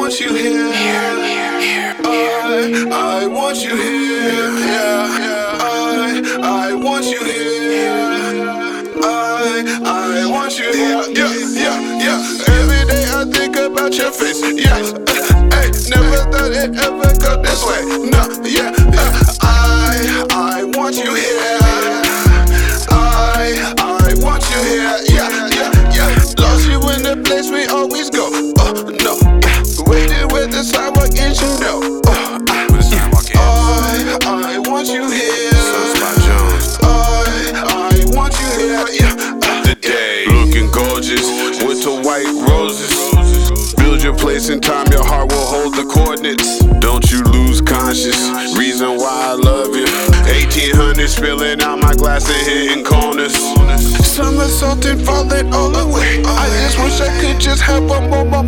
want you here. I want you here. Yeah. I want you here. I want you here. Yeah. Every day I think about your face. Yeah. Hey, never thought it ever go this way. No. Yeah. I want you here. I want you here. Yeah. Lost you in the place we always go. Oh no. Waiting with the sidewalk inch, you know. I want you here. I want you here. Yeah. Today, looking gorgeous with the white roses. Build your place in time, your heart will hold the coordinates. Don't you lose conscious, reason why I love you. 1800 spilling out my glass and hitting corners. Somersaulting, falling all the way. I just wish I could just have one more moment.